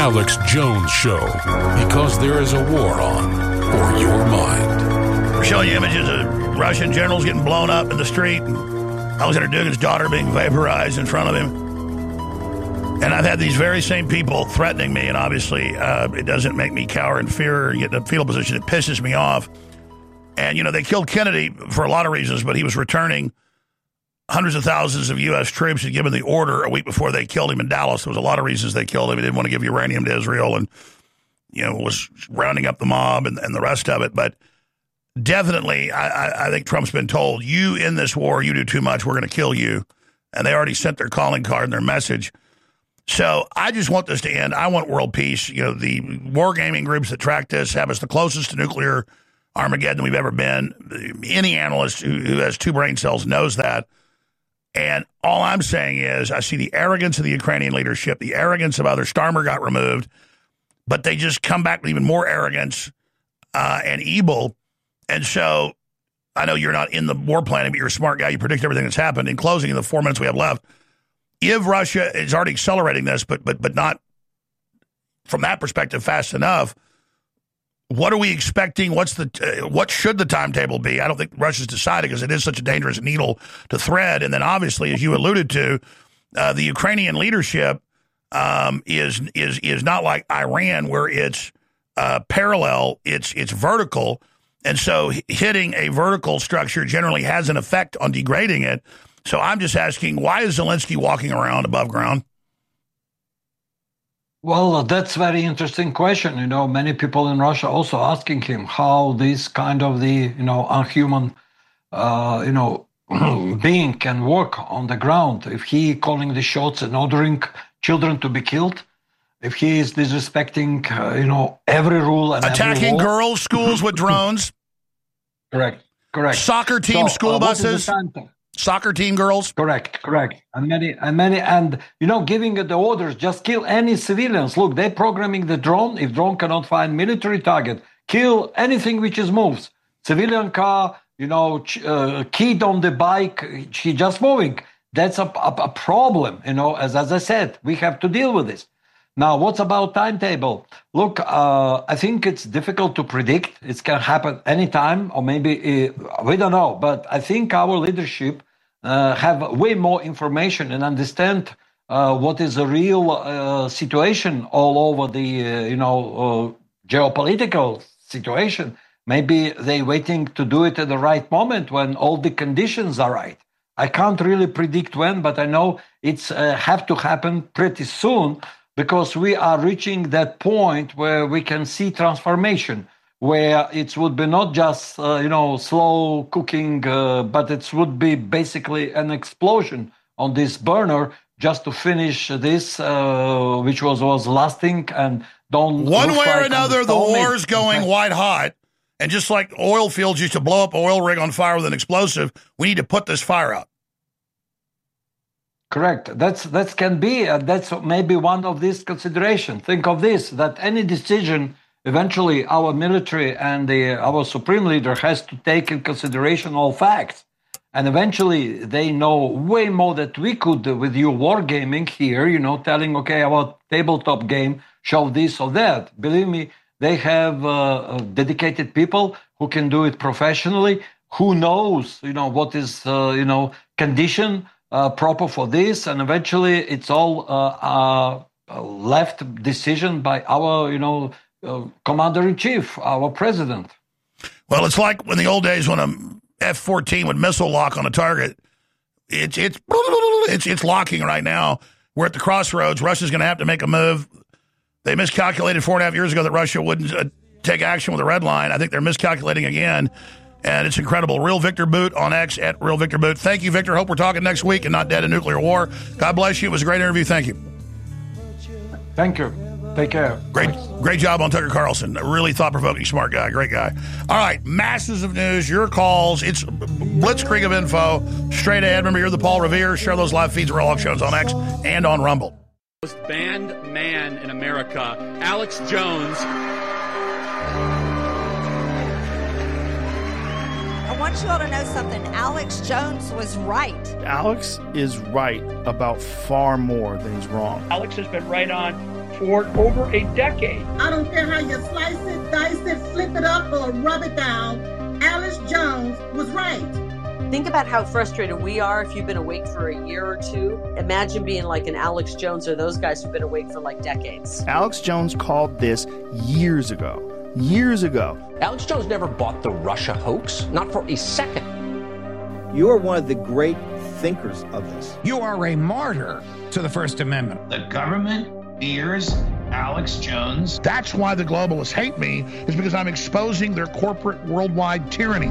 Alex Jones Show, because there is a war on for your mind. We're showing you images of Russian generals getting blown up in the street, and Alexander Dugin's daughter being vaporized in front of him. And I've had these very same people threatening me, and obviously it doesn't make me cower in fear or get in a fetal position. It pisses me off. And, you know, they killed Kennedy for a lot of reasons, but he was returning hundreds of thousands of U.S. troops had given the order a week before they killed him in Dallas. There was a lot of reasons they killed him. He didn't want to give uranium to Israel and, you know, was rounding up the mob and the rest of it. But definitely, I think Trump's been told, you in this war, you do too much, we're going to kill you. And they already sent their calling card and their message. So I just want this to end. I want world peace. You know, the wargaming groups that track this have us the closest to nuclear Armageddon we've ever been. Any analyst who has two brain cells knows that. And all I'm saying is I see the arrogance of the Ukrainian leadership, the arrogance of others. Starmer got removed, but they just come back with even more arrogance and evil. And so I know you're not in the war planning, but you're a smart guy. You predict everything that's happened. In closing, in the 4 minutes we have left, if Russia is already accelerating this, but not from that perspective fast enough, what are we expecting? What should the timetable be? I don't think Russia's decided because it is such a dangerous needle to thread. And then obviously, as you alluded to, the Ukrainian leadership is not like Iran where it's parallel, it's vertical. And so hitting a vertical structure generally has an effect on degrading it. So I'm just asking, why is Zelensky walking around above ground? Well, that's a very interesting question. You know, many people in Russia also asking him how this kind of the, unhuman, being can work on the ground. If he calling the shots and ordering children to be killed, if he is disrespecting, every rule and attacking girls' schools with drones. Correct. Soccer team school buses. Soccer team girls. Correct. And giving the orders, just kill any civilians. Look, they're programming the drone. If drone cannot find military target, kill anything which is moves. Civilian car, kid on the bike, he just moving. That's a problem, as I said, we have to deal with this. Now, what's about timetable? Look, I think it's difficult to predict. It can happen anytime, or maybe we don't know. But I think our leadership have way more information and understand what is the real situation all over the geopolitical situation. Maybe they're waiting to do it at the right moment when all the conditions are right. I can't really predict when, but I know it's have to happen pretty soon. Because we are reaching that point where we can see transformation, where it would be not just, slow cooking, but it would be basically an explosion on this burner just to finish this, which was lasting and don't. One way or another, the war's going white hot. And just like oil fields used to blow up an oil rig on fire with an explosive, we need to put this fire out. Correct. That can be. That's maybe one of these considerations. Think of this: that any decision, eventually, our military and our supreme leader has to take in consideration all facts, and eventually they know way more than we could with you wargaming here. Telling our tabletop game, show this or that. Believe me, they have dedicated people who can do it professionally. Who knows? What is condition. Proper for this, and eventually it's all left decision by our, commander-in-chief, our president. Well, it's like in the old days when a F-14 would missile lock on a target. It's locking right now. We're at the crossroads. Russia's going to have to make a move. They miscalculated 4.5 years ago that Russia wouldn't take action with a red line. I think they're miscalculating again. And it's incredible. Real Victor Boot on X at Real Victor Boot. Thank you, Victor. Hope we're talking next week and not dead in nuclear war. God bless you. It was a great interview. Thank you. Thank you. Take care. Great job on Tucker Carlson. A really thought-provoking, smart guy. Great guy. All right. Masses of news. Your calls. It's blitzkrieg of info. Straight ahead. Remember, you're the Paul Revere. Share those live feeds. Real Talk shows on X and on Rumble. Most banned man in America, Alex Jones. I want you all to know something. Alex Jones was right. Alex is right about far more than he's wrong. Alex has been right on for over a decade. I don't care how you slice it, dice it, flip it up, or rub it down. Alex Jones was right. Think about how frustrated we are if you've been awake for a year or two. Imagine being like an Alex Jones or those guys who've been awake for like decades. Alex Jones called this years ago. Years ago. Alex Jones never bought the Russia hoax, not for a second. You are one of the great thinkers of this. You are a martyr to the First Amendment. The government fears Alex Jones. That's why the globalists hate me, is because I'm exposing their corporate worldwide tyranny.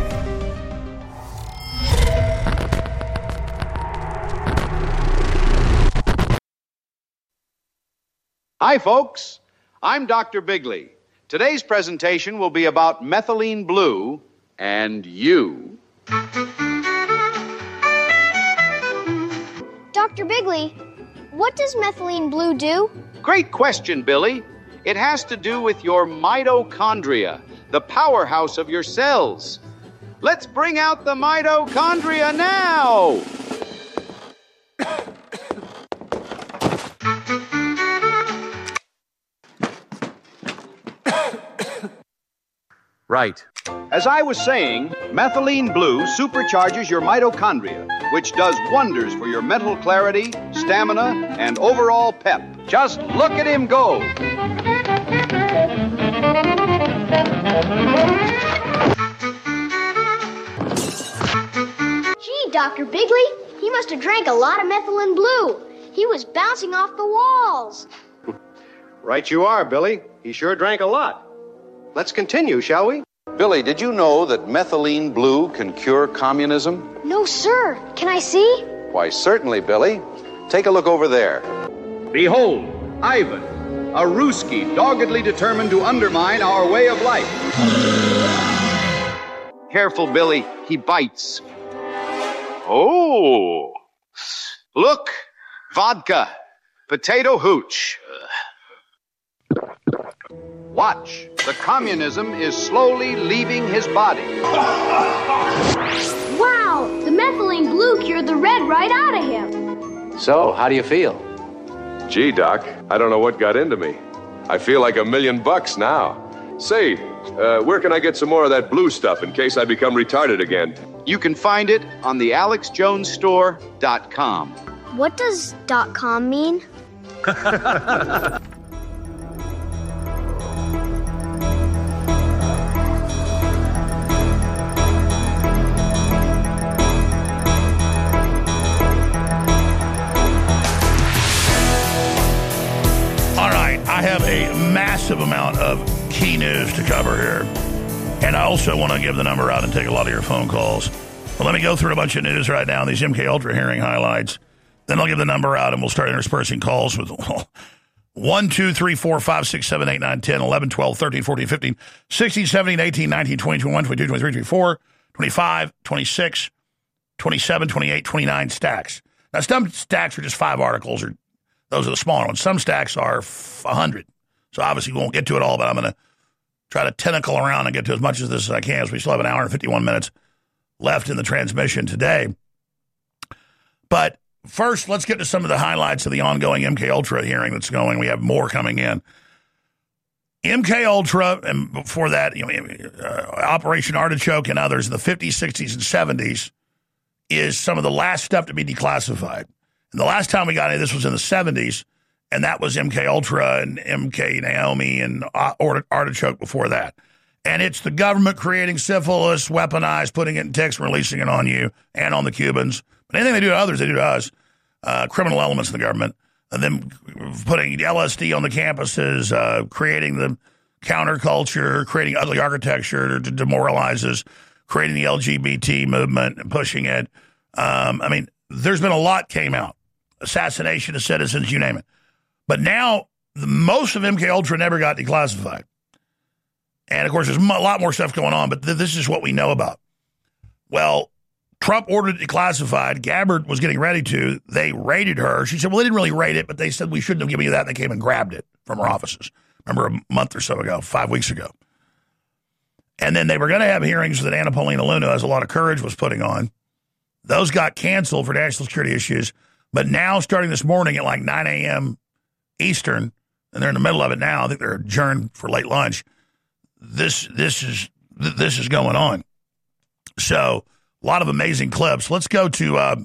Hi, folks. I'm Dr. Bigley. Today's presentation will be about methylene blue and you. Dr. Bigley, what does methylene blue do? Great question, Billy. It has to do with your mitochondria, the powerhouse of your cells. Let's bring out the mitochondria now. Right. As I was saying, methylene blue supercharges your mitochondria, which does wonders for your mental clarity, stamina, and overall pep. Just look at him go. Gee, Dr. Bigley, he must have drank a lot of methylene blue. He was bouncing off the walls. Right you are, Billy. He sure drank a lot. Let's continue, shall we? Billy, did you know that methylene blue can cure communism? No, sir. Can I see? Why, certainly, Billy. Take a look over there. Behold, Ivan, a Ruski doggedly determined to undermine our way of life. Careful, Billy. He bites. Oh, look, vodka, potato hooch. Watch, the communism is slowly leaving his body. Wow, the methylene blue cured the red right out of him. So, how do you feel? Gee, Doc, I don't know what got into me. I feel like $1 million now. Say, where can I get some more of that blue stuff in case I become retarded again? You can find it on the AlexJonesStore.com. What does .com mean? I have a massive amount of key news to cover here. And I also want to give the number out and take a lot of your phone calls. But let me go through a bunch of news right now, these MK Ultra hearing highlights. Then I'll give the number out and we'll start interspersing calls with 1, 2, 3, 4, 5, 6, 7, 8, 9, 10, 11, 12, 13, 14, 15, 16, 17, 18, 19, 20, 21, 22, 23, 24, 25, 26, 27, 28, 29 stacks. Now, some stacks are just 5 articles, or those are the smaller ones. Some stacks are 100. So obviously we won't get to it all, but I'm going to try to tentacle around and get to as much of this as I can, as we still have an hour and 51 minutes left in the transmission today. But first, let's get to some of the highlights of the ongoing MK Ultra hearing that's going. We have more coming in. MK Ultra, and before that, Operation Artichoke and others in the 50s, 60s, and 70s is some of the last stuff to be declassified. And the last time we got into this was in the 70s, and that was MK Ultra and MK Naomi and Artichoke before that. And it's the government creating syphilis, weaponized, putting it in text, and releasing it on you and on the Cubans. But anything they do to others, they do to us. Criminal elements in the government. And then putting LSD on the campuses, creating the counterculture, creating ugly architecture that demoralizes, creating the LGBT movement and pushing it. I mean, there's been a lot came out. Assassination of citizens, you name it. But now, most of MK Ultra never got declassified. And, of course, there's a lot more stuff going on, but this is what we know about. Well, Trump ordered it declassified. Gabbard was getting ready to. They raided her. She said, well, they didn't really raid it, but they said we shouldn't have given you that. And they came and grabbed it from her offices. Remember a month or so ago, 5 weeks ago. And then they were going to have hearings that Anna Paulina Luna, as a lot of courage, was putting on. Those got canceled for national security issues. But now, starting this morning at like 9 a.m. Eastern, and they're in the middle of it now, I think they're adjourned for late lunch, this is going on. So a lot of amazing clips. Let's go to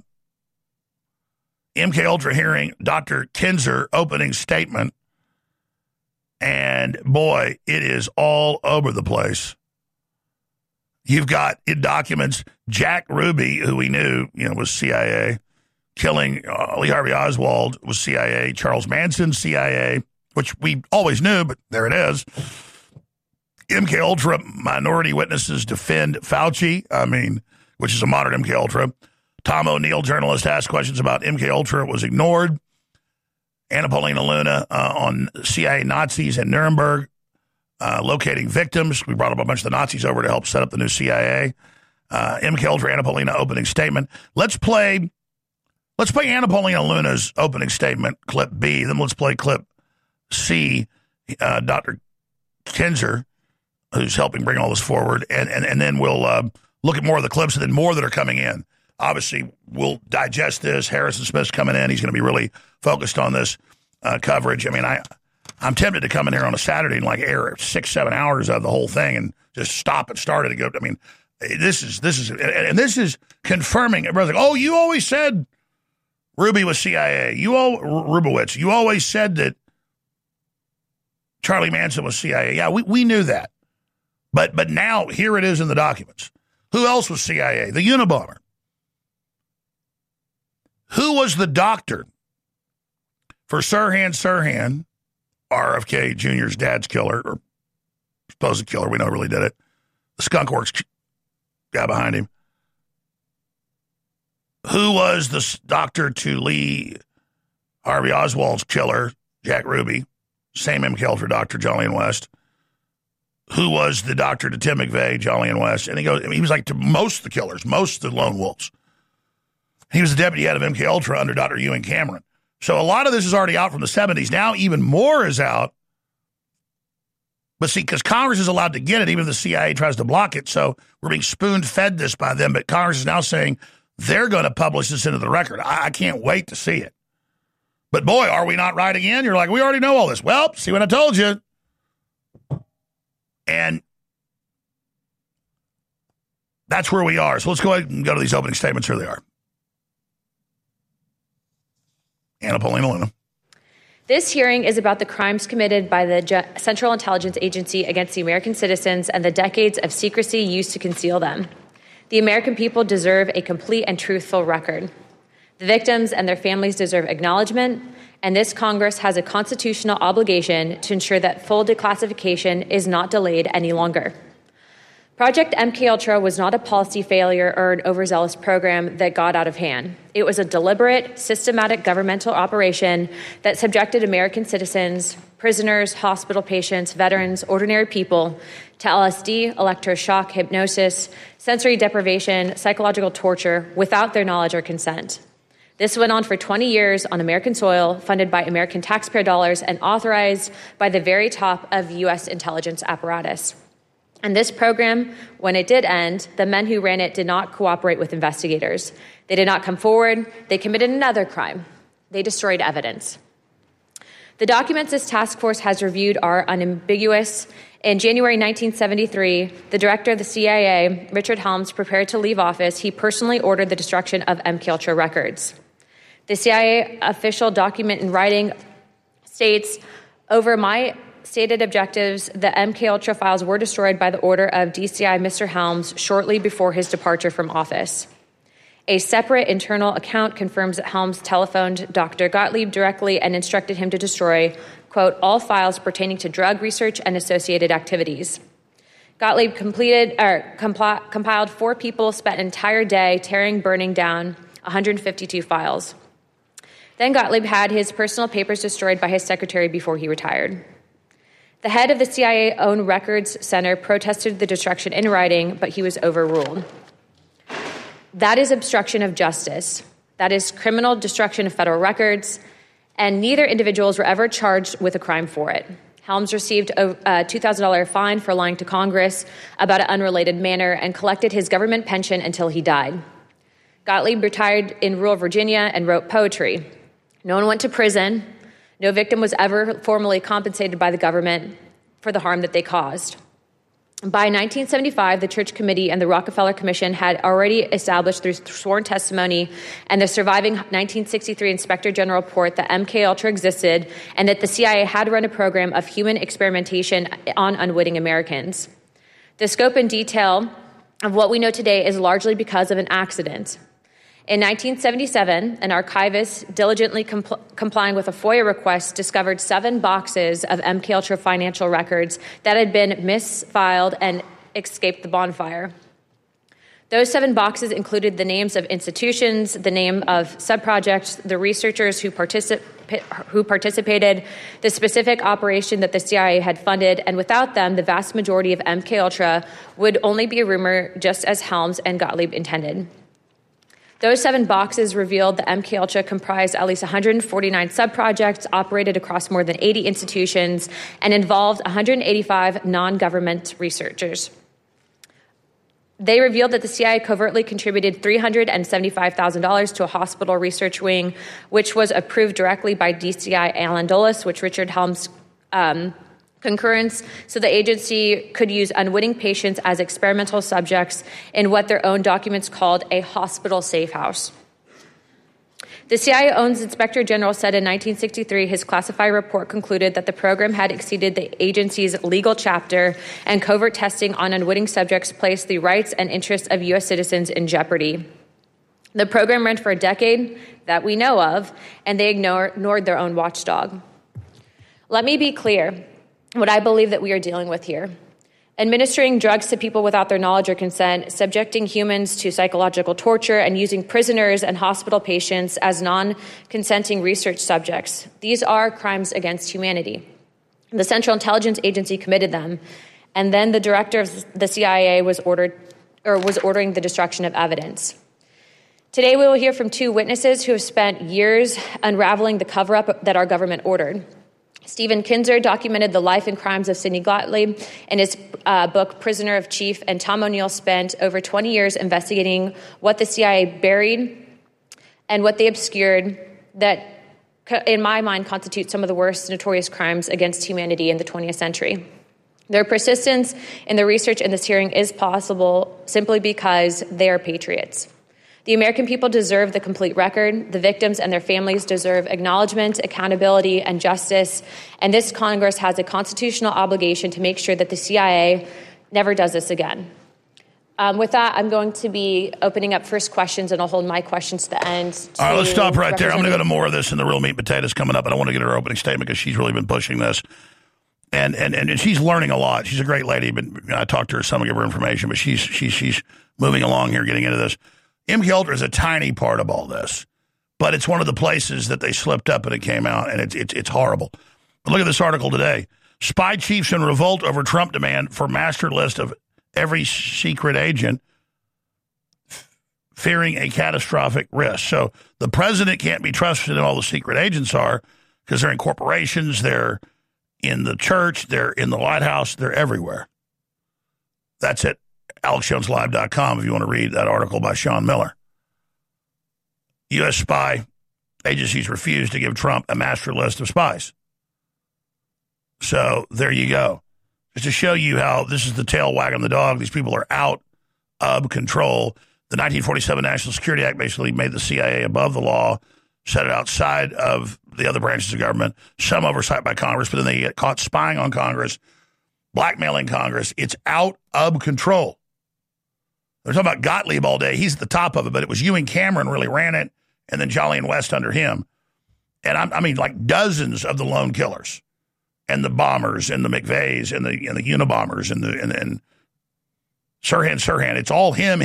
MK Ultra hearing, Dr. Kinzer opening statement. And boy, it is all over the place. You've got in documents Jack Ruby, who we knew, was CIA, killing Lee Harvey Oswald was CIA, Charles Manson, CIA, which we always knew, but there it is. MK Ultra minority witnesses defend Fauci, which is a modern MK Ultra. Tom O'Neill, journalist, asked questions about MK Ultra, was ignored. Anna Paulina Luna on CIA Nazis in Nuremberg, locating victims. We brought up a bunch of the Nazis over to help set up the new CIA. MK Ultra, Anna Paulina opening statement. Let's play Anna Paulina Luna's opening statement, clip B. Then let's play clip C, Dr. Kinzer, who's helping bring all this forward. And then we'll look at more of the clips and then more that are coming in. Obviously, we'll digest this. Harrison Smith's coming in. He's going to be really focused on this coverage. I'm tempted to come in here on a Saturday and air 6-7 hours of the whole thing and just stop and start it and go. This is confirming. Everybody's like, oh, you always said Ruby was CIA. Rubowitz. You always said that Charlie Manson was CIA. Yeah, we knew that. But now here it is in the documents. Who else was CIA? The Unabomber. Who was the doctor for Sirhan, RFK Jr.'s dad's killer, or supposed killer? We never really did it. The Skunk Works guy behind him. Who was the doctor to Lee Harvey Oswald's killer, Jack Ruby? Same MK Ultra doctor, Jolyon West. Who was the doctor to Tim McVeigh, Jolyon West? And he was like to most of the killers, most of the lone wolves. He was the deputy head of MK Ultra under Dr. Ewan Cameron. So a lot of this is already out from the 70s. Now even more is out. But see, because Congress is allowed to get it, even if the CIA tries to block it. So we're being spoon-fed this by them. But Congress is now saying they're going to publish this into the record. I can't wait to see it. But boy, are we not right again? You're like, we already know all this. Well, see what I told you. And that's where we are. So let's go ahead and go to these opening statements. Here they are. Anna Paulina Luna. This hearing is about the crimes committed by the Central Intelligence Agency against the American citizens and the decades of secrecy used to conceal them. The American people deserve a complete and truthful record. The victims and their families deserve acknowledgement, and this Congress has a constitutional obligation to ensure that full declassification is not delayed any longer. Project MKUltra was not a policy failure or an overzealous program that got out of hand. It was a deliberate, systematic governmental operation that subjected American citizens, prisoners, hospital patients, veterans, ordinary people to LSD, electroshock, hypnosis, sensory deprivation, psychological torture without their knowledge or consent. This went on for 20 years on American soil, funded by American taxpayer dollars and authorized by the very top of U.S. intelligence apparatus. And this program, when it did end, the men who ran it did not cooperate with investigators. They did not come forward. They committed another crime. They destroyed evidence. The documents this task force has reviewed are unambiguous. In January 1973, the director of the CIA, Richard Helms, prepared to leave office. He personally ordered the destruction of MKUltra records. The CIA official document in writing states, over my stated objectives, the MKUltra files were destroyed by the order of DCI Mr. Helms shortly before his departure from office. A separate internal account confirms that Helms telephoned Dr. Gottlieb directly and instructed him to destroy, quote, all files pertaining to drug research and associated activities. Gottlieb compiled 4 people, spent an entire day tearing, burning down 152 files. Then Gottlieb had his personal papers destroyed by his secretary before he retired. The head of the CIA-owned Records Center protested the destruction in writing, but he was overruled. That is obstruction of justice. That is criminal destruction of federal records, and neither individuals were ever charged with a crime for it. Helms received a $2,000 fine for lying to Congress about an unrelated matter and collected his government pension until he died. Gottlieb retired in rural Virginia and wrote poetry. No one went to prison. No victim was ever formally compensated by the government for the harm that they caused. By 1975, the Church Committee and the Rockefeller Commission had already established through sworn testimony and the surviving 1963 Inspector General report that MKUltra existed and that the CIA had run a program of human experimentation on unwitting Americans. The scope and detail of what we know today is largely because of an accident. In 1977, an archivist diligently complying with a FOIA request discovered 7 boxes of MKUltra financial records that had been misfiled and escaped the bonfire. Those 7 boxes included the names of institutions, the name of subprojects, the researchers who participated, the specific operation that the CIA had funded, and without them, the vast majority of MKUltra would only be a rumor, just as Helms and Gottlieb intended. Those 7 boxes revealed that MKUltra comprised at least 149 subprojects, operated across more than 80 institutions, and involved 185 non-government researchers. They revealed that the CIA covertly contributed $375,000 to a hospital research wing, which was approved directly by DCI Alan Dulles, which Richard Helms concurrence, so the agency could use unwitting patients as experimental subjects in what their own documents called a hospital safe house. The CIA's Inspector General said in 1963 his classified report concluded that the program had exceeded the agency's legal chapter and covert testing on unwitting subjects placed the rights and interests of U.S. citizens in jeopardy. The program ran for a decade that we know of, and they ignored their own watchdog. Let me be clear what I believe that we are dealing with here. Administering drugs to people without their knowledge or consent, subjecting humans to psychological torture, and using prisoners and hospital patients as non-consenting research subjects. These are crimes against humanity. The Central Intelligence Agency committed them, and then the director of the CIA was ordering the destruction of evidence. Today we will hear from 2 witnesses who have spent years unraveling the cover-up that our government ordered. Stephen Kinzer documented the life and crimes of Sidney Gottlieb in his book, Prisoner of Chief, and Tom O'Neill spent over 20 years investigating what the CIA buried and what they obscured that, in my mind, constitute some of the worst notorious crimes against humanity in the 20th century. Their persistence in the research in this hearing is possible simply because they are patriots. The American people deserve the complete record. The victims and their families deserve acknowledgement, accountability, and justice. And this Congress has a constitutional obligation to make sure that the CIA never does this again. With that, I'm going to be opening up first questions, and I'll hold my questions to the end. All right, let's stop right there. I'm going to go to more of this in the real meat and potatoes coming up, and I want to get her opening statement because she's really been pushing this. And she's learning a lot. She's a great lady, but I talked to her some, give her information, but she's moving along here, getting into this. MKUltra is a tiny part of all this, but it's one of the places that they slipped up and it came out, and it's horrible. But look at this article today. Spy chiefs in revolt over Trump demand for master list of every secret agent, fearing a catastrophic risk. So the president can't be trusted, and all the secret agents are, because they're in corporations, they're in the church, they're in the White House, they're everywhere. That's it. AlexJonesLive.com if you want to read that article by Sean Miller. U.S. spy agencies refused to give Trump a master list of spies. So there you go. Just to show you how this is the tail wagging the dog. These people are out of control. The 1947 National Security Act basically made the CIA above the law, set it outside of the other branches of government, some oversight by Congress, but then they get caught spying on Congress, blackmailing Congress. It's out of control. They're talking about Gottlieb all day. He's at the top of it, but it was Ewing Cameron really ran it, and then Jolly and West under him. And I mean, like dozens of the lone killers, and the bombers, and the McVeighs, and the Unabombers, and Sirhan. It's all him.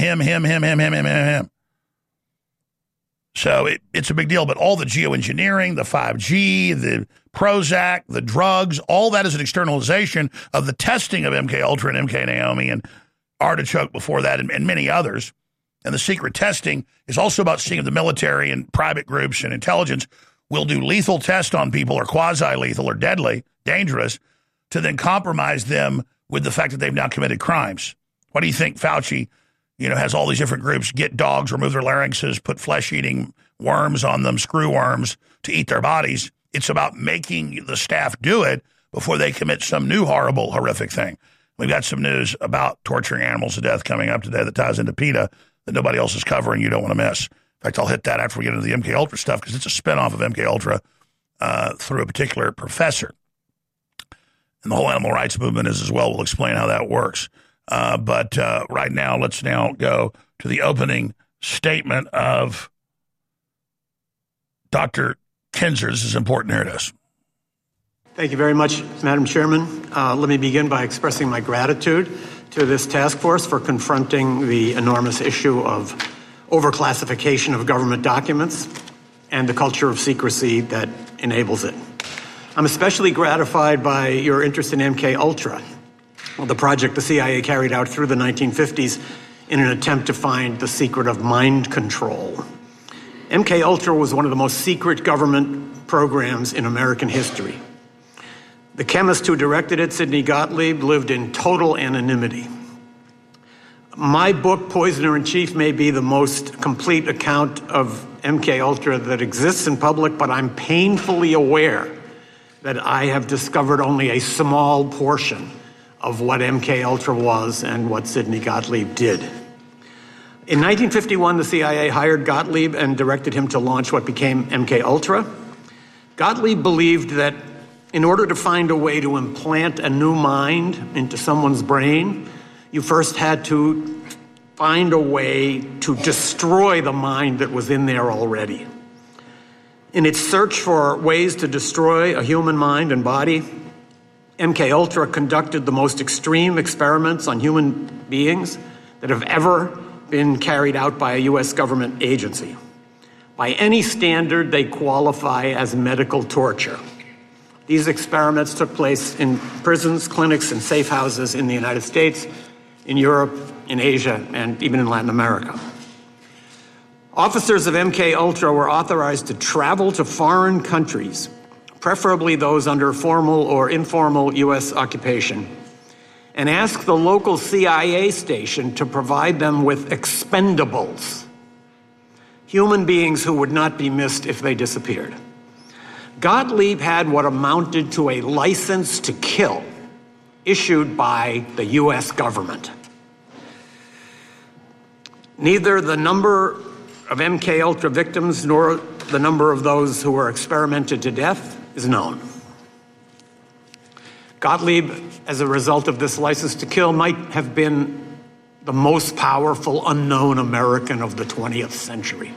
So it's a big deal. But all the geoengineering, the 5G, the Prozac, the drugs, all that is an externalization of the testing of MKUltra and MK Naomi and Artichoke before that, and many others. And the secret testing is also about seeing if the military and private groups and intelligence will do lethal tests on people, or quasi-lethal or deadly, dangerous, to then compromise them with the fact that they've now committed crimes. Why do you think Fauci, has all these different groups get dogs, remove their larynxes, put flesh-eating worms on them, screw worms to eat their bodies? It's about making the staff do it before they commit some new horrible, horrific thing. We've got some news about torturing animals to death coming up today that ties into PETA that nobody else is covering. You don't want to miss. In fact, I'll hit that after we get into the MK Ultra stuff because it's a spinoff of MK Ultra through a particular professor. And the whole animal rights movement is as well. We'll explain how that works. But right now, let's now go to the opening statement of Dr. Kinzer. This is important. Here it is. Thank you very much, Madam Chairman. Let me begin by expressing my gratitude to this task force for confronting the enormous issue of overclassification of government documents and the culture of secrecy that enables it. I'm especially gratified by your interest in MK Ultra, the project the CIA carried out through the 1950s in an attempt to find the secret of mind control. MK Ultra was one of the most secret government programs in American history. The chemist who directed it, Sidney Gottlieb, lived in total anonymity. My book, Poisoner in Chief, may be the most complete account of MK Ultra that exists in public, but I'm painfully aware that I have discovered only a small portion of what MK Ultra was and what Sidney Gottlieb did. In 1951, the CIA hired Gottlieb and directed him to launch what became MK Ultra. Gottlieb believed that in order to find a way to implant a new mind into someone's brain, you first had to find a way to destroy the mind that was in there already. In its search for ways to destroy a human mind and body, MK Ultra conducted the most extreme experiments on human beings that have ever been carried out by a U.S. government agency. By any standard, they qualify as medical torture. These experiments took place in prisons, clinics, and safe houses in the United States, in Europe, in Asia, and even in Latin America. Officers of MK Ultra were authorized to travel to foreign countries, preferably those under formal or informal U.S. occupation, and ask the local CIA station to provide them with expendables, human beings who would not be missed if they disappeared. Gottlieb had what amounted to a license to kill issued by the U.S. government. Neither the number of MK Ultra victims nor the number of those who were experimented to death is known. Gottlieb, as a result of this license to kill, might have been the most powerful unknown American of the 20th century.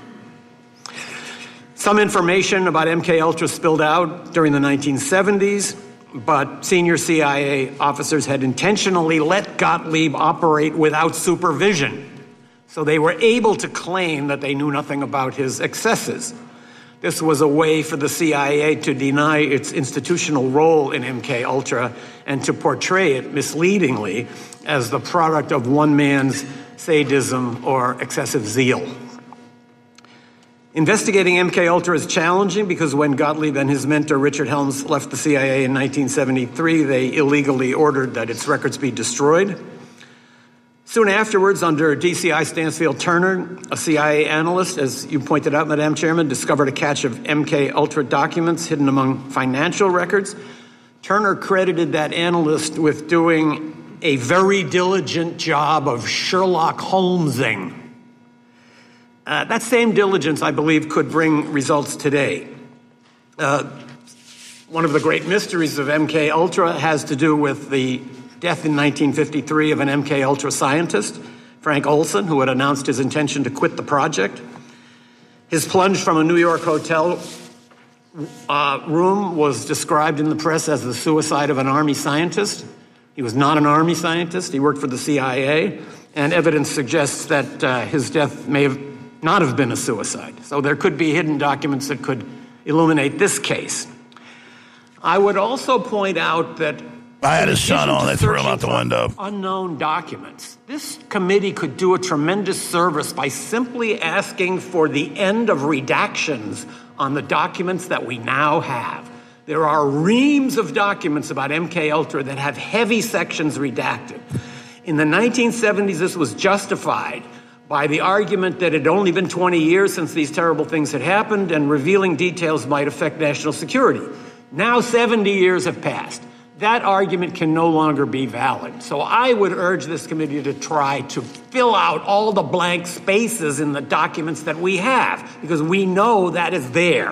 Some information about MK Ultra spilled out during the 1970s, but senior CIA officers had intentionally let Gottlieb operate without supervision, so they were able to claim that they knew nothing about his excesses. This was a way for the CIA to deny its institutional role in MK Ultra and to portray it misleadingly as the product of one man's sadism or excessive zeal. Investigating MK Ultra is challenging because when Gottlieb and his mentor Richard Helms left the CIA in 1973, they illegally ordered that its records be destroyed. Soon afterwards, under DCI Stansfield Turner, a CIA analyst, as you pointed out, Madam Chairman, discovered a cache of MK Ultra documents hidden among financial records. Turner credited that analyst with doing a very diligent job of Sherlock Holmesing. That same diligence, I believe, could bring results today. One of the great mysteries of MK Ultra has to do with the death in 1953 of an MK Ultra scientist, Frank Olson, who had announced his intention to quit the project. His plunge from a New York hotel room was described in the press as the suicide of an Army scientist. He was not an Army scientist. He worked for the CIA, and evidence suggests that his death may not have been a suicide. So there could be hidden documents that could illuminate this case. I would also point out that I had his son on. They threw him out the window. Unknown documents. This committee could do a tremendous service by simply asking for the end of redactions on the documents that we now have. There are reams of documents about MKUltra that have heavy sections redacted. In the 1970s, this was justified by the argument that it had only been 20 years since these terrible things had happened and revealing details might affect national security. Now 70 years have passed. That argument can no longer be valid. So I would urge this committee to try to fill out all the blank spaces in the documents that we have, because we know that is there.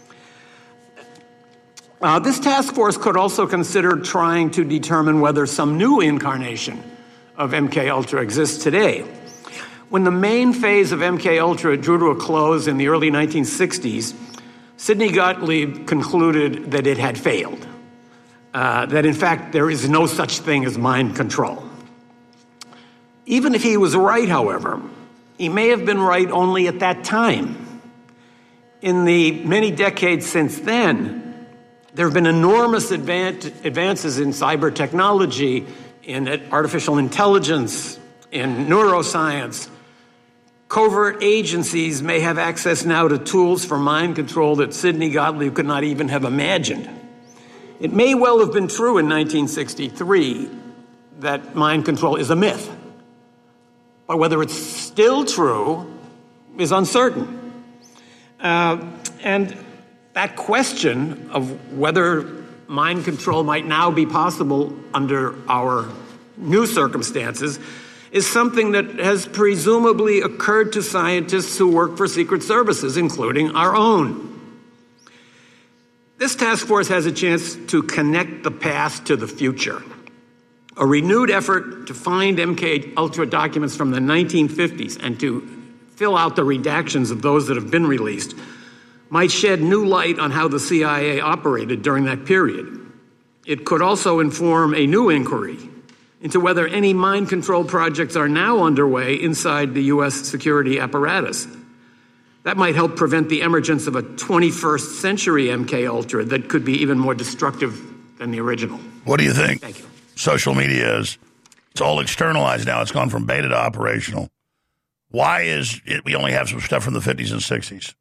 This task force could also consider trying to determine whether some new incarnation of MKUltra exists today. When the main phase of MKUltra drew to a close in the early 1960s, Sidney Gottlieb concluded that it had failed, that in fact there is no such thing as mind control. Even if he was right, however, he may have been right only at that time. In the many decades since then, there have been enormous advances in cyber technology, in artificial intelligence, in neuroscience. Covert agencies may have access now to tools for mind control that Sidney Gottlieb could not even have imagined. It may well have been true in 1963 that mind control is a myth, but whether it's still true is uncertain. And that question of whether mind control might now be possible under our new circumstances is something that has presumably occurred to scientists who work for secret services, including our own. This task force has a chance to connect the past to the future. A renewed effort to find MKUltra documents from the 1950s and to fill out the redactions of those that have been released might shed new light on how the CIA operated during that period. It could also inform a new inquiry into whether any mind control projects are now underway inside the U.S. security apparatus. That might help prevent the emergence of a 21st century MKUltra that could be even more destructive than the original. What do you think? Thank you. Social media it's all externalized now. It's gone from beta to operational. Why is it we only have some stuff from the 50s and 60s?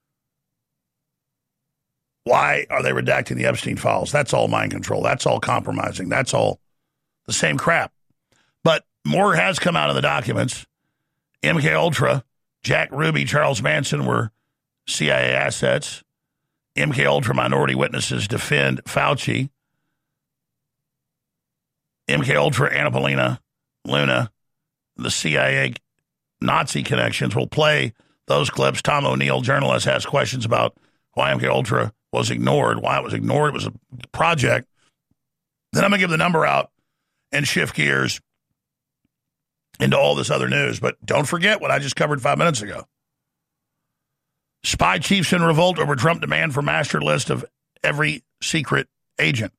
Why are they redacting the Epstein files? That's all mind control. That's all compromising. That's all the same crap. But more has come out of the documents. MKUltra, Jack Ruby, Charles Manson were CIA assets. MKUltra minority witnesses defend Fauci. MKUltra, Anna Paulina, Luna, the CIA Nazi connections. We'll play those clips. Tom O'Neill, journalist, has questions about why MKUltra was ignored, why it was ignored. It was a project. Then I'm going to give the number out and shift gears into all this other news. But don't forget what I just covered 5 minutes ago. Spy chiefs in revolt over Trump demand for master list of every secret agent.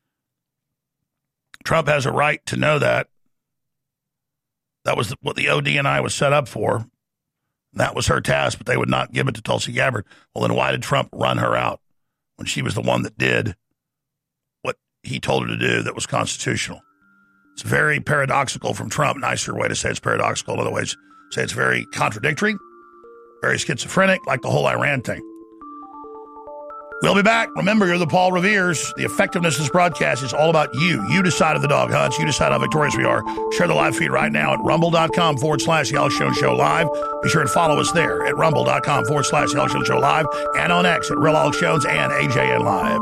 Trump has a right to know that. That was what the ODNI was set up for. That was her task, but they would not give it to Tulsi Gabbard. Well, then why did Trump run her out when she was the one that did what he told her to do that was constitutional? It's very paradoxical from Trump. Nicer way to say it's paradoxical. Other ways say it's very contradictory, very schizophrenic, like the whole Iran thing. We'll be back. Remember, you're the Paul Reveres. The effectiveness of this broadcast is all about you. You decide of the dog hunts. You decide how victorious we are. Share the live feed right now at rumble.com/The Alex Jones Show Live. Be sure to follow us there at rumble.com/The Alex Jones Show Live and on X at Real Alex Jones and AJN Live.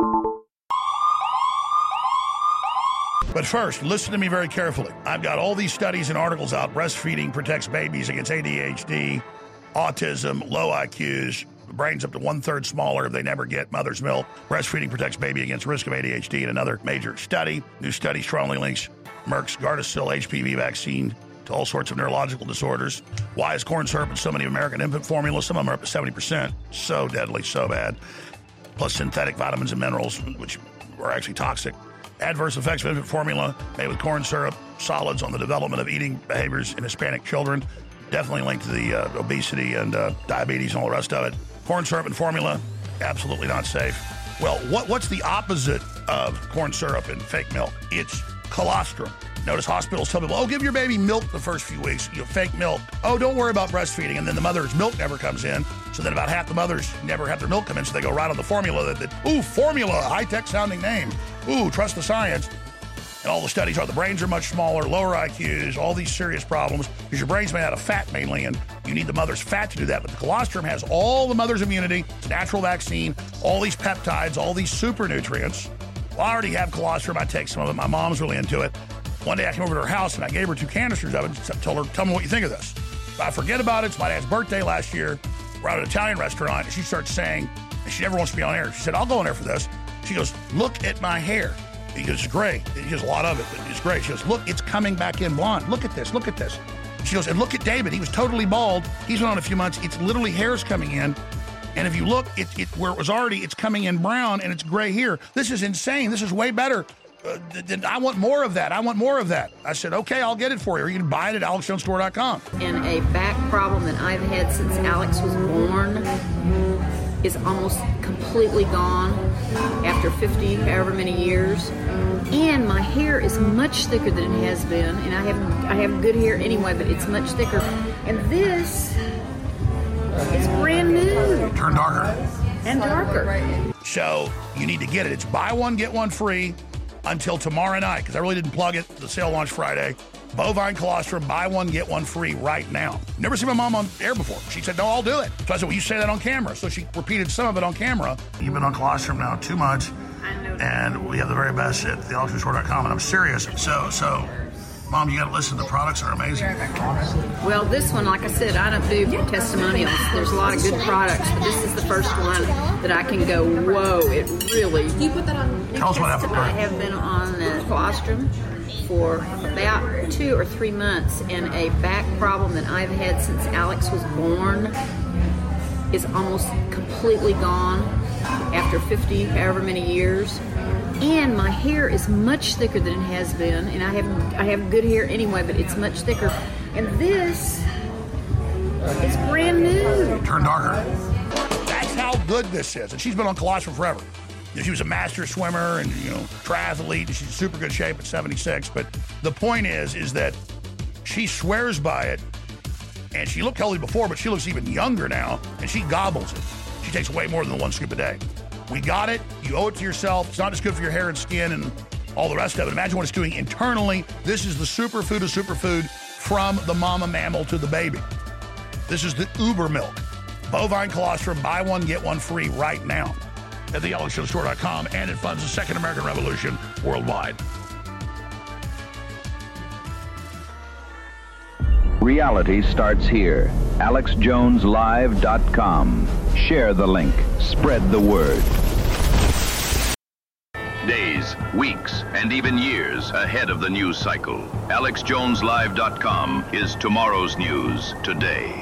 But first, listen to me very carefully. I've got all these studies and articles out. Breastfeeding protects babies against ADHD, autism, low IQs. The brain's up to 1/3 smaller if they never get mother's milk. Breastfeeding protects baby against risk of ADHD in another major study. New study strongly links Merck's Gardasil HPV vaccine to all sorts of neurological disorders. Why is corn syrup in so many American infant formulas? Some of them are up to 70%. So deadly, so bad. Plus synthetic vitamins and minerals, which are actually toxic. Adverse effects of infant formula made with corn syrup. Solids on the development of eating behaviors in Hispanic children. Definitely linked to the obesity and diabetes and all the rest of it. Corn syrup and formula, absolutely not safe. Well, what's the opposite of corn syrup and fake milk? It's colostrum. Notice hospitals tell people, oh, give your baby milk the first few weeks, fake milk. Oh, don't worry about breastfeeding. And then the mother's milk never comes in. So then about half the mothers never have their milk come in, so they go right on the formula. Formula, high-tech sounding name. Ooh, trust the science. And all the studies are the brains are much smaller, lower IQs, all these serious problems, because your brain's made out of fat mainly, and you need the mother's fat to do that. But the colostrum has all the mother's immunity, it's a natural vaccine, all these peptides, all these super nutrients. Well, I already have colostrum. I take some of it. My mom's really into it. One day I came over to her house and I gave her 2 canisters of it and told her, tell me what you think of this. I forget about it. It's my dad's birthday last year. We're at an Italian restaurant and she starts saying, and she never wants to be on air. She said, I'll go on air for this. She goes, look at my hair. He goes, it's gray. He has a lot of it, but it's gray. She goes, look, it's coming back in blonde. Look at this. Look at this. She goes, and look at David. He was totally bald. He's been on a few months. It's literally hair's coming in. And if you look, where it was already, it's coming in brown and it's gray here. This is insane. This is way better. I want more of that. I want more of that. I said, okay, I'll get it for you. You can buy it at AlexJonesStore.com. And a back problem that I've had since Alex was born is almost completely gone after 50, however many years. And my hair is much thicker than it has been. And I have good hair anyway, but it's much thicker. And this is brand new. Turn darker. And darker. So you need to get it. It's buy one, get one free until tomorrow night, because I really didn't plug it. The sale launched Friday. Bovine colostrum, buy one, get one free right now. Never seen my mom on air before. She said, no, I'll do it. So I said, well, you say that on camera. So she repeated some of it on camera. You've been on colostrum now 2 months, and we have the very best at thealexjonesstore.com, and I'm serious. So, Mom, you got to listen. The products are amazing. Well, this one, like I said, I don't do testimonials. There's a lot of good products, but this is the first one that I can go, whoa, it really... Can you put that on? Tell us what happened. I have been on colostrum for about 2 or 3 months, and a back problem that I've had since Alex was born is almost completely gone after 50, however many years. And my hair is much thicker than it has been, and I have good hair anyway, but it's much thicker. And this is brand new. Turn darker. That's how good this is. And she's been on colostrum forever. She was a master swimmer and triathlete, and she's in super good shape at 76. But the point is that she swears by it, and she looked healthy before, but she looks even younger now, and she gobbles it. She takes way more than 1 scoop a day. We got it. You owe it to yourself. It's not just good for your hair and skin and all the rest of it. Imagine what it's doing internally. This is the superfood of superfood from the mama mammal to the baby. This is the uber milk. Bovine colostrum, buy one, get one free right now at thealexjonesstore.com, and it funds the Second American Revolution worldwide. Reality starts here. AlexJonesLive.com. Share the link. Spread the word. Days, weeks, and even years ahead of the news cycle. AlexJonesLive.com is tomorrow's news today.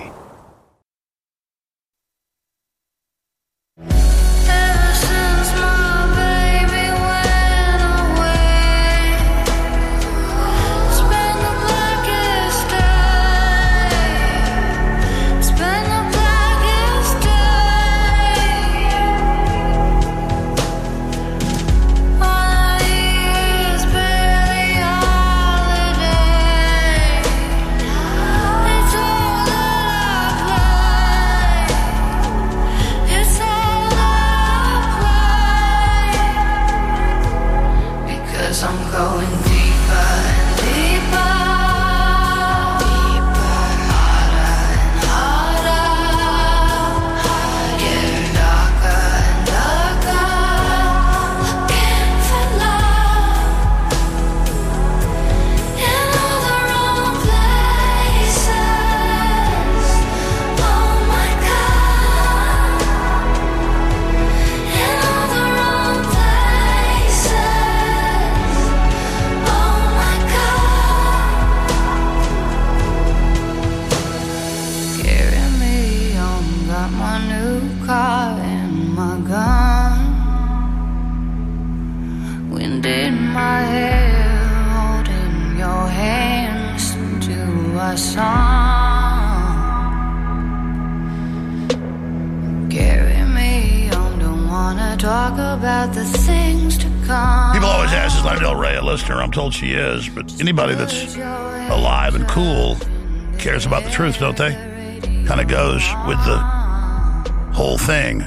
Taz is Lana Del Rey a listener? I'm told she is, but anybody that's alive and cool cares about the truth, don't they? Kind of goes with the whole thing.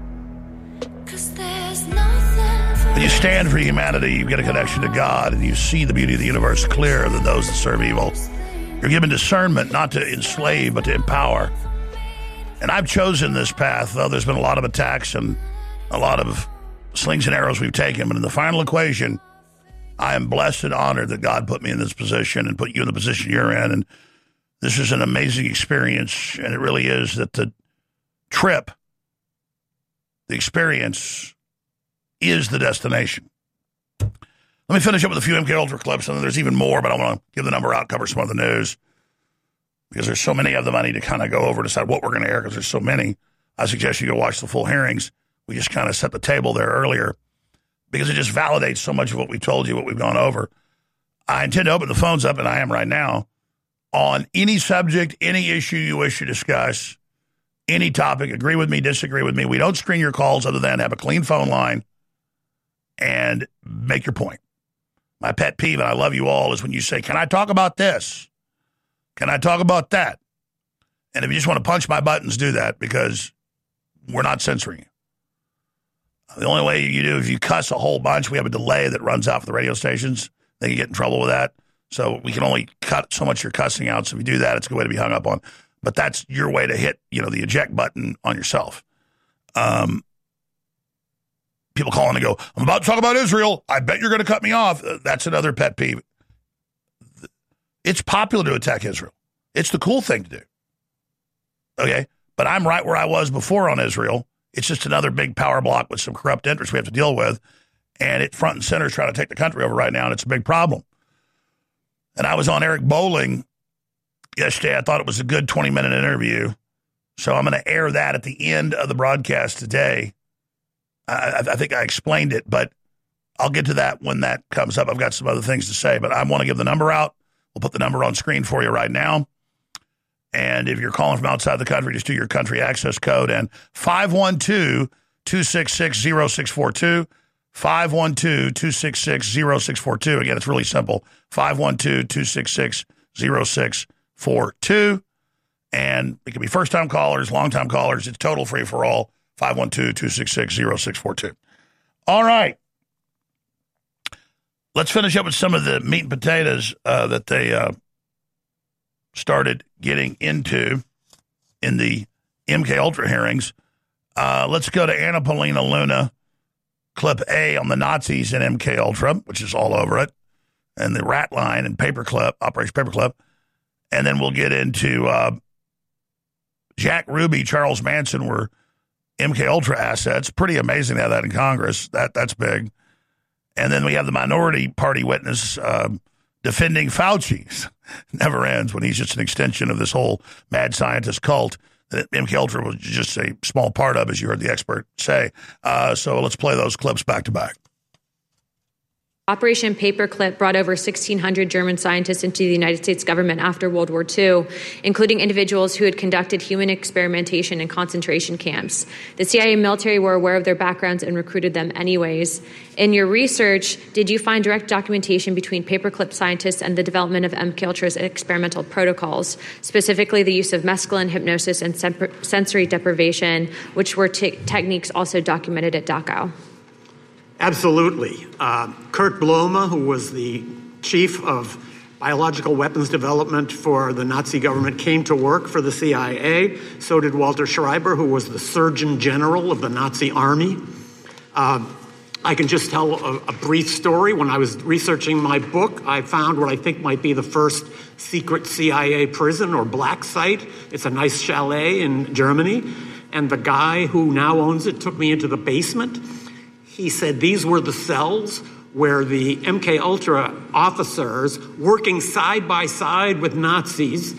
When you stand for humanity, you get a connection to God, and you see the beauty of the universe clearer than those that serve evil. You're given discernment not to enslave, but to empower. And I've chosen this path, though there's been a lot of attacks and a lot of slings and arrows we've taken. But in the final equation, I am blessed and honored that God put me in this position and put you in the position you're in. And this is an amazing experience, and it really is that the trip, the experience, is the destination. Let me finish up with a few MK Ultra clips, and there's even more, but I want to give the number out, cover some of the news, because there's so many of them I need to kind of go over, decide what we're going to air, because there's so many. I suggest you go watch the full hearings. We just kind of set the table there earlier, because it just validates so much of what we told you, what we've gone over. I intend to open the phones up, and I am right now, on any subject, any issue you wish to discuss, any topic, agree with me, disagree with me. We don't screen your calls other than have a clean phone line and make your point. My pet peeve, and I love you all, is when you say, can I talk about this? Can I talk about that? And if you just want to punch my buttons, do that, because we're not censoring you. The only way you do, if you cuss a whole bunch, we have a delay that runs out for the radio stations. They can get in trouble with that. So we can only cut so much you're cussing out. So if you do that, it's a good way to be hung up on. But that's your way to hit, the eject button on yourself. People call in and go, I'm about to talk about Israel. I bet you're going to cut me off. That's another pet peeve. It's popular to attack Israel. It's the cool thing to do. Okay? But I'm right where I was before on Israel. It's just another big power block with some corrupt interests we have to deal with. And it front and center is trying to take the country over right now, and it's a big problem. And I was on Eric Bolling yesterday. I thought it was a good 20-minute interview. So I'm going to air that at the end of the broadcast today. I think I explained it, but I'll get to that when that comes up. I've got some other things to say, but I want to give the number out. We'll put the number on screen for you right now. And if you're calling from outside the country, just do your country access code and 512-266-0642. 512-266-0642. Again, it's really simple. 512-266-0642. And it can be first-time callers, long-time callers. It's total free for all. 512-266-0642. All right. Let's finish up with some of the meat and potatoes that they started getting into in the MK Ultra hearings. Let's go to Anna Paulina Luna, clip A on the Nazis in MK Ultra, which is all over it, and the rat line and paperclip, Operation Paperclip. And then we'll get into Jack Ruby, Charles Manson were MK Ultra assets. Pretty amazing to have that in Congress. That's big. And then we have the minority party witness defending Fauci. Never ends when he's just an extension of this whole mad scientist cult that MK Ultra was just a small part of, as you heard the expert say. So let's play those clips back to back. Operation Paperclip brought over 1,600 German scientists into the United States government after World War II, including individuals who had conducted human experimentation in concentration camps. The CIA and military were aware of their backgrounds and recruited them anyways. In your research, did you find direct documentation between Paperclip scientists and the development of MK Ultra's experimental protocols, specifically the use of mescaline, hypnosis, and sensory deprivation, which were techniques also documented at Dachau? Absolutely. Kurt Blome, who was the chief of biological weapons development for the Nazi government, came to work for the CIA. So did Walter Schreiber, who was the Surgeon General of the Nazi army. I can just tell a brief story. When I was researching my book, I found what I think might be the first secret CIA prison or black site. It's a nice chalet in Germany. And the guy who now owns it took me into the basement. He said these were the cells where the MK Ultra officers, working side by side with Nazis,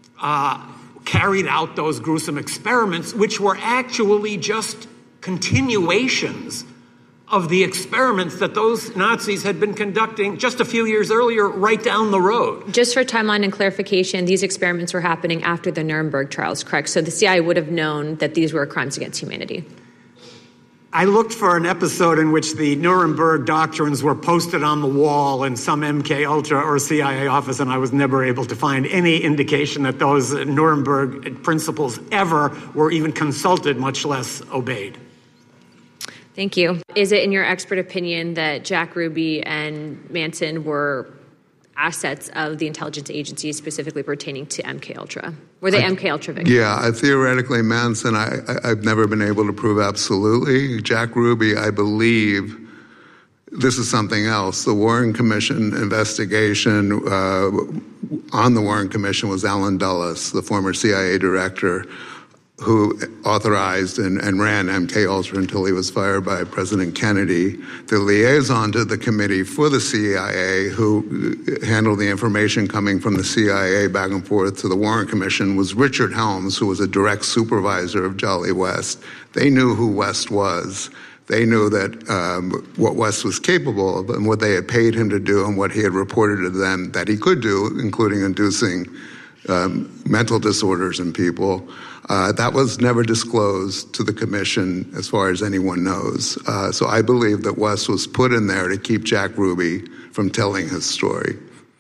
carried out those gruesome experiments, which were actually just continuations of the experiments that those Nazis had been conducting just a few years earlier right down the road. Just for timeline and clarification, these experiments were happening after the Nuremberg trials, correct? So the CIA would have known that these were crimes against humanity. I looked for an episode in which the Nuremberg doctrines were posted on the wall in some MK Ultra or CIA office, and I was never able to find any indication that those Nuremberg principles ever were even consulted, much less obeyed. Thank you. Is it in your expert opinion that Jack Ruby and Manson were assets of the intelligence agency specifically pertaining to MK Ultra? Were they MK Ultra victims? Yeah, theoretically, Manson, I've never been able to prove absolutely. Jack Ruby, I believe, this is something else. The Warren Commission investigation, on the Warren Commission was Alan Dulles, the former CIA director, who authorized and ran MK Ultra until he was fired by President Kennedy. The liaison to the committee for the CIA, who handled the information coming from the CIA back and forth to the Warren Commission, was Richard Helms, who was a direct supervisor of Jolly West. They knew who West was. They knew that what West was capable of and what they had paid him to do and what he had reported to them that he could do, including inducing mental disorders in people. That was never disclosed to the commission as far as anyone knows. So I believe that West was put in there to keep Jack Ruby from telling his story.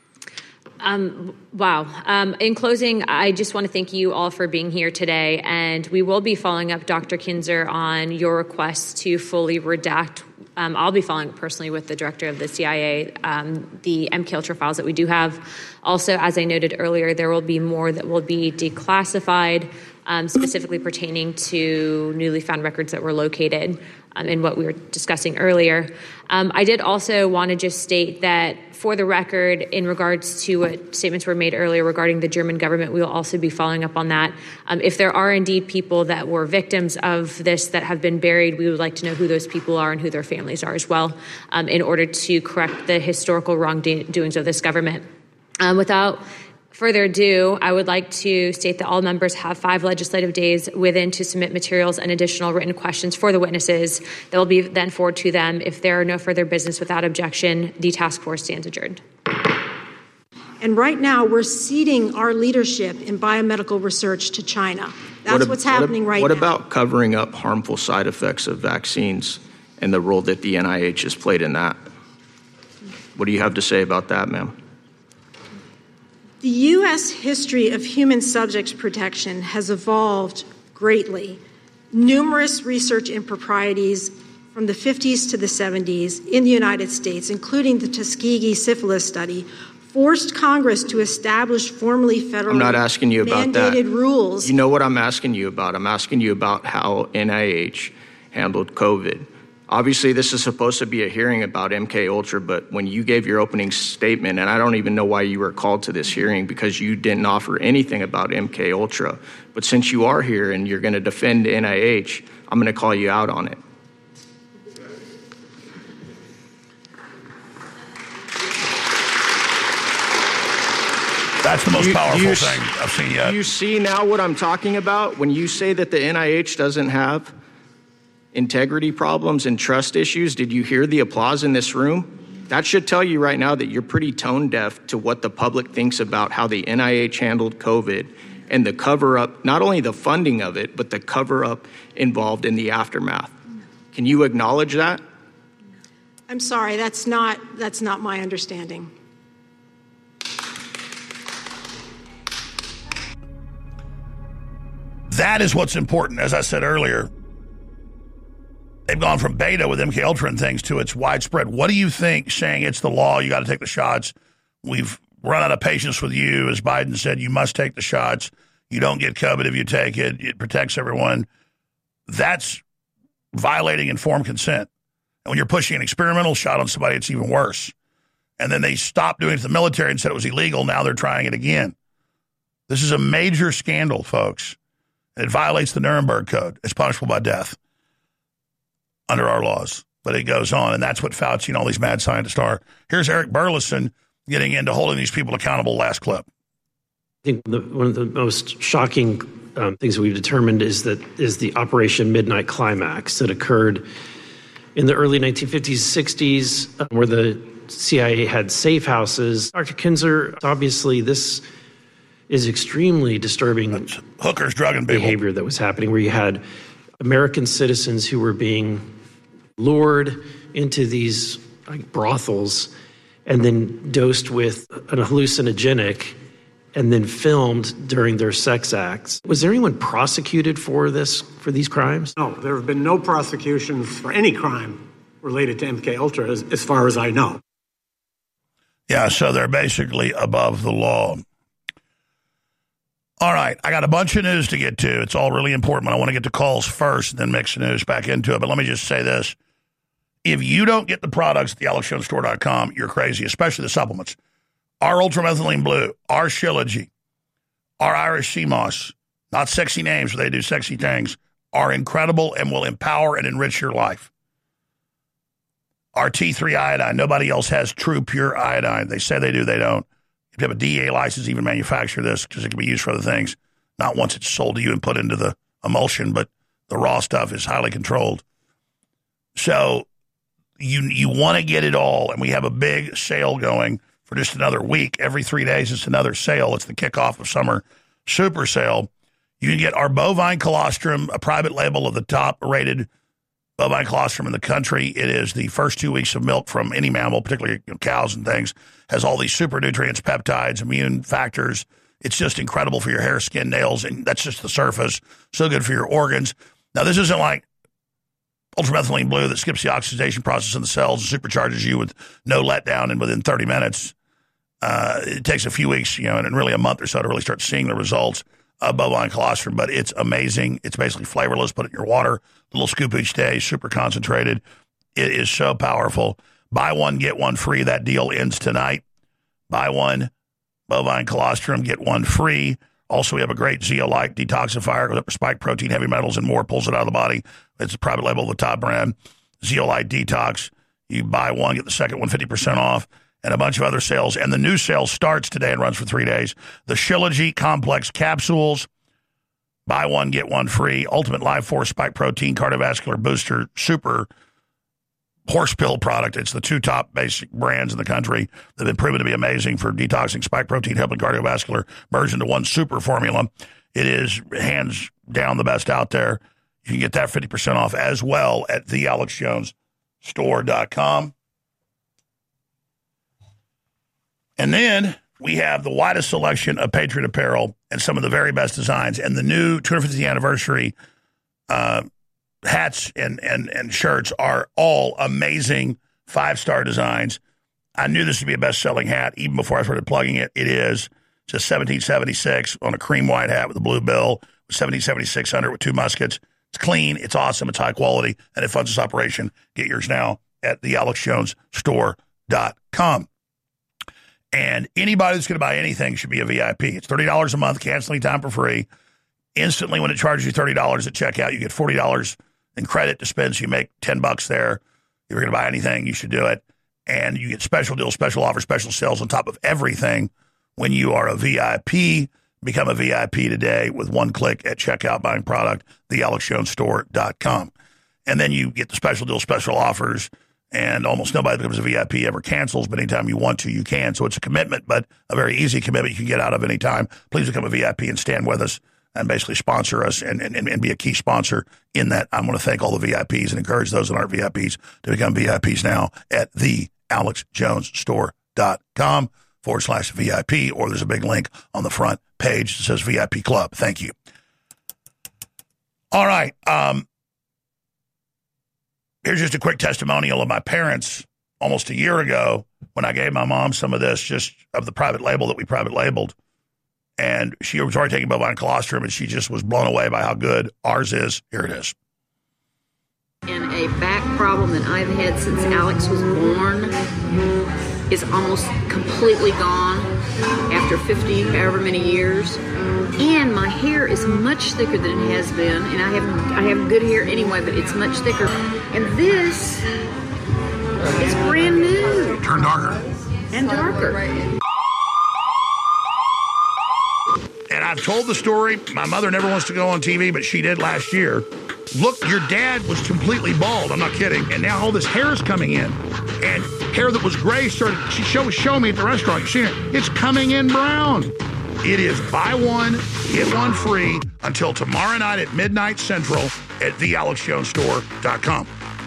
Wow. In closing, I just want to thank you all for being here today. And we will be following up, Dr. Kinzer, on your request to fully redact. I'll be following up personally with the director of the CIA, the MK Ultra files that we do have. Also, as I noted earlier, there will be more that will be declassified, specifically pertaining to newly found records that were located in what we were discussing earlier. I did also want to just state that, for the record, in regards to what statements were made earlier regarding the German government, we will also be following up on that. If there are indeed people that were victims of this that have been buried, we would like to know who those people are and who their families are as well, in order to correct the historical wrongdoings of this government. Without further ado, I would like to state that all members have 5 legislative days within to submit materials and additional written questions for the witnesses that will be then forwarded to them. If there are no further business without objection, the task force stands adjourned. And right now, we're ceding our leadership in biomedical research to China. That's what's happening right now. What about covering up harmful side effects of vaccines and the role that the NIH has played in that? What do you have to say about that, ma'am? The U.S. history of human subjects protection has evolved greatly. Numerous research improprieties from the 50s to the 70s in the United States, including the Tuskegee syphilis study, forced Congress to establish formally federally I'm not asking you about mandated that. rules. You know what I'm asking you about? I'm asking you about how NIH handled COVID. Obviously, this is supposed to be a hearing about MK Ultra, but when you gave your opening statement, and I don't even know why you were called to this hearing because you didn't offer anything about MK Ultra. But since you are here and you're going to defend NIH, I'm going to call you out on it. That's the most powerful thing I've seen yet. Do you see now what I'm talking about? When you say that the NIH doesn't have integrity problems and trust issues, did you hear the applause in this room? That should tell you right now that you're pretty tone deaf to what the public thinks about how the NIH handled COVID and the cover-up, not only the funding of it, but the cover-up involved in the aftermath. Can you acknowledge that? I'm sorry, that's not my understanding. That is what's important. As I said earlier, they've gone from beta with MK Ultra and things to its widespread. What do you think, saying it's the law, you got to take the shots? We've run out of patience with you. As Biden said, you must take the shots. You don't get COVID if you take it. It protects everyone. That's violating informed consent. And when you're pushing an experimental shot on somebody, it's even worse. And then they stopped doing it to the military and said it was illegal. Now they're trying it again. This is a major scandal, folks. It violates the Nuremberg Code. It's punishable by death under our laws. But it goes on, and that's what Fauci and all these mad scientists are. Here's Eric Burleson getting into holding these people accountable. Last clip. I think one of the most shocking things that we've determined is the Operation Midnight Climax that occurred in the early 1950s, 60s, where the CIA had safe houses. Dr. Kinzer, obviously this is extremely disturbing. Hookers drugging people. Behavior that was happening, where you had American citizens who were being lured into these brothels and then dosed with an hallucinogenic and then filmed during their sex acts. Was there anyone prosecuted for these crimes? No, there have been no prosecutions for any crime related to MK Ultra as far as I know. Yeah, so they're basically above the law. All right, I got a bunch of news to get to. It's all really important, but I want to get to calls first and then mix the news back into it. But let me just say this. If you don't get the products at the AlexJonesStore.com, you're crazy, especially the supplements. Our Ultramethylene Blue, our Shilajit, our Irish Sea Moss, not sexy names, but they do sexy things, are incredible and will empower and enrich your life. Our T3 iodine, nobody else has true pure iodine. They say they do, they don't. If you have a DEA license, even manufacture this because it can be used for other things. Not once it's sold to you and put into the emulsion, but the raw stuff is highly controlled. So you want to get it all, and we have a big sale going for just another week. Every 3 days, it's another sale. It's the kickoff of summer super sale. You can get our bovine colostrum, a private label of the top-rated bovine colostrum in the country. It is the first 2 weeks of milk from any mammal, particularly cows and things. Has all these super nutrients, peptides, immune factors. It's just incredible for your hair, skin, nails, and that's just the surface. So good for your organs. Now, this isn't like Ultramethylene Blue that skips the oxidation process in the cells and supercharges you with no letdown and within 30 minutes. It takes a few weeks, and really a month or so to really start seeing the results of bovine colostrum, but it's amazing. It's basically flavorless. Put it in your water, a little scoop each day, super concentrated. It is so powerful. Buy one, get one free. That deal ends tonight. Buy one bovine colostrum, get one free. Also, we have a great Zeolite detoxifier, goes up for spike protein, heavy metals, and more, pulls it out of the body. It's a private label of the top brand. Zeolite Detox. You buy one, get the second one 50% off, and a bunch of other sales. And the new sale starts today and runs for 3 days. The Shilajit Complex capsules. Buy one, get one free. Ultimate Life Force Spike Protein Cardiovascular Booster Super Horse Pill product. It's the two top basic brands in the country that have been proven to be amazing for detoxing spike protein, helping cardiovascular, merged into one super formula. It is hands down the best out there. You can get that 50% off as well at thealexjonesstore.com. And then we have the widest selection of Patriot apparel and some of the very best designs. And the new 250th anniversary hats and shirts are all amazing 5-star designs. I knew this would be a best-selling hat even before I started plugging it. It is just $17.76 on a cream white hat with a blue bill, $17.76 under with 2 muskets. It's clean, it's awesome, it's high quality, and it funds this operation. Get yours now at thealexjonesstore.com. And anybody that's going to buy anything should be a VIP. It's $30 a month, canceling time for free. Instantly, when it charges you $30 at checkout, you get $40 in credit to spend, so you make $10 there. If you're going to buy anything, you should do it. And you get special deals, special offers, special sales on top of everything when you are a VIP. Become a VIP today with one click at checkout buying product, thealexjonesstore.com. And then you get the special deals, special offers, and almost nobody that becomes a VIP ever cancels, but anytime you want to, you can. So it's a commitment, but a very easy commitment you can get out of any time. Please become a VIP and stand with us and basically sponsor us and be a key sponsor in that. I want to thank all the VIPs and encourage those that aren't VIPs to become VIPs now at thealexjonesstore.com/VIP, or there's a big link on the front page that says VIP Club. Thank you. All right. Here's just a quick testimonial of my parents almost a year ago when I gave my mom some of this, just of the private label that we private labeled. And she was already taking bovine colostrum, and she just was blown away by how good ours is. Here it is. And a back problem that I've had since Alex was born is almost completely gone after 50, however many years. And my hair is much thicker than it has been, and I have good hair anyway, but it's much thicker. And this is brand new. Turn darker. And darker. And I've told the story. My mother never wants to go on TV, but she did last year. Look, your dad was completely bald. I'm not kidding. And now all this hair is coming in. And hair that was gray started, she was showing me at the restaurant. You've seen it. It's coming in brown. It is buy one, get one free until tomorrow night at midnight Central at thealexjonesstore.com.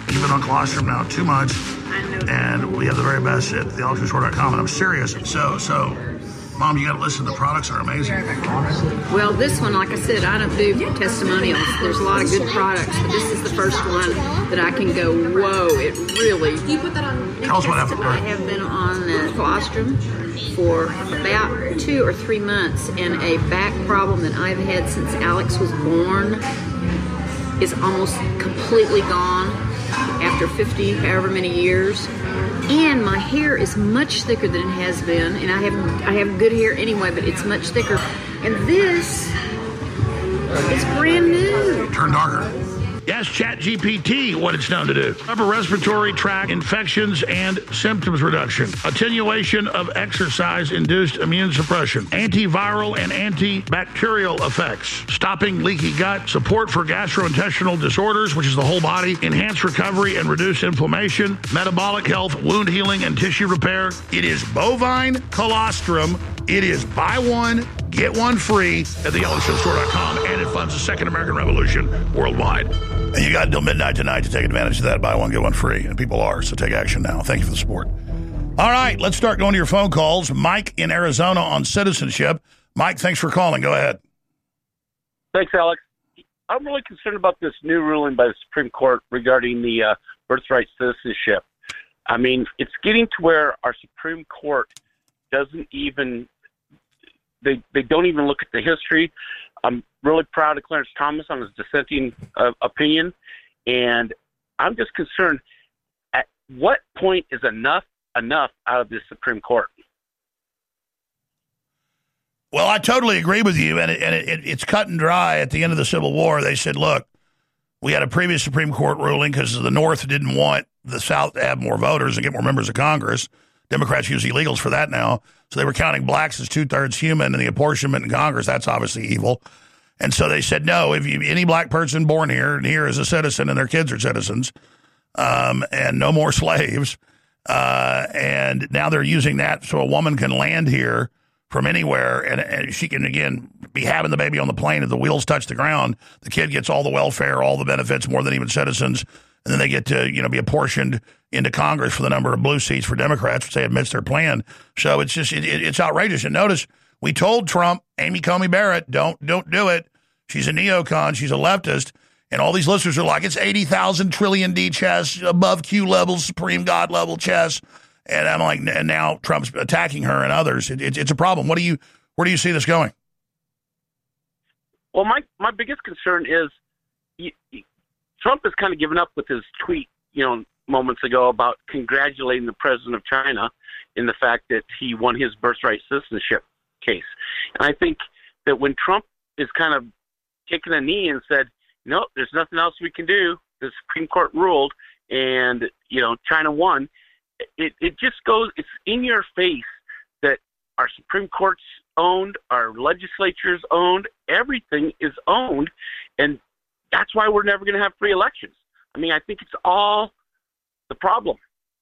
You've been on colostrum now too much, and we have the very best at thealexstore.com, and I'm serious. So, Mom, you got to listen. The products are amazing. Well, this one, like I said, I don't do testimonials. There's a lot of good products, but this is the first one that I can go, whoa, it really... You put that on... Tell us what happened. I have been on colostrum for about 2 or 3 months, and a back problem that I've had since Alex was born is almost completely gone after 50, however many years. And my hair is much thicker than it has been, and I have good hair anyway, but it's much thicker. And this is brand new. Turn darker. Yes, ChatGPT, what it's known to do. Upper respiratory tract infections and symptoms reduction. Attenuation of exercise-induced immune suppression. Antiviral and antibacterial effects. Stopping leaky gut. Support for gastrointestinal disorders, which is the whole body. Enhanced recovery and reduced inflammation. Metabolic health, wound healing, and tissue repair. It is bovine colostrum. It is buy one, get one free at thealexstore.com, and it funds the Second American Revolution worldwide. And you got until midnight tonight to take advantage of that. Buy one, get one free. And people are, so take action now. Thank you for the support. All right, let's start going to your phone calls. Mike in Arizona on citizenship. Mike, thanks for calling. Go ahead. Thanks, Alex. I'm really concerned about this new ruling by the Supreme Court regarding the birthright citizenship. I mean, it's getting to where our Supreme Court doesn't even... They don't even look at the history. I'm really proud of Clarence Thomas on his dissenting opinion, and I'm just concerned at what point is enough out of the Supreme Court? Well, I totally agree with you, and it's cut and dry. At the end of the Civil War, they said, look, we had a previous Supreme Court ruling because the North didn't want the South to have more voters and get more members of Congress. Democrats use illegals for that now. So they were counting blacks as 2/3 human, and the apportionment in Congress, that's obviously evil. And so they said, no, if any black person born here and here is a citizen and their kids are citizens, and no more slaves. And now they're using that so a woman can land here from anywhere, and she can, again, be having the baby on the plane. If the wheels touch the ground, the kid gets all the welfare, all the benefits, more than even citizens. And then they get to, be apportioned into Congress for the number of blue seats for Democrats, which they admits their plan. So it's just, it's outrageous. And notice, we told Trump, Amy Coney Barrett, don't do it. She's a neocon. She's a leftist. And all these listeners are like, it's 80,000 trillion D chess, above Q level, supreme God level chess. And I'm like, and now Trump's attacking her and others. It's a problem. Where do you see this going? Well, my biggest concern is Trump has kind of given up with his tweet, moments ago about congratulating the president of China in the fact that he won his birthright citizenship case. And I think that when Trump is kind of taking a knee and said, no, there's nothing else we can do, the Supreme Court ruled, and, China won, it just goes, it's in your face that our Supreme Court's owned, our legislature's owned, everything is owned, and that's why we're never going to have free elections. I mean, I think it's all the problem.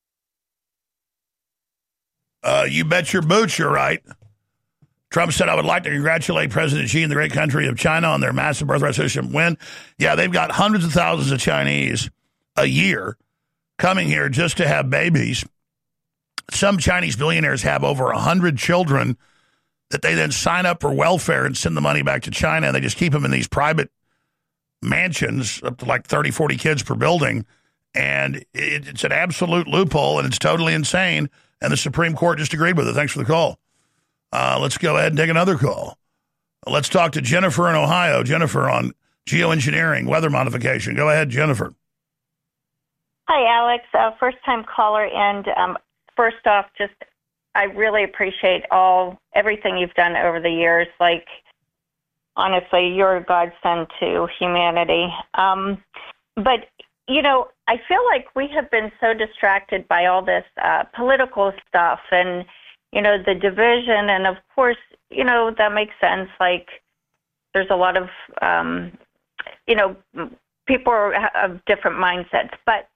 You bet your boots you're right. Trump said, I would like to congratulate President Xi and the great country of China on their massive birthright citizenship win. Yeah, they've got hundreds of thousands of Chinese a year coming here just to have babies. Some Chinese billionaires have over 100 children that they then sign up for welfare and send the money back to China, and they just keep them in these private mansions, up to like 30, 40 kids per building. And it's an absolute loophole, and it's totally insane. And the Supreme Court just agreed with it. Thanks for the call. Let's go ahead and take another call. Let's talk to Jennifer in Ohio. Jennifer on geoengineering, weather modification. Go ahead, Jennifer. Hi, Alex. First-time caller. And first off, I really appreciate everything you've done over the years. Like, honestly, you're a godsend to humanity. But, I feel like we have been so distracted by all this political stuff and, the division. And, of course, that makes sense. Like, there's a lot of, people have different mindsets. But,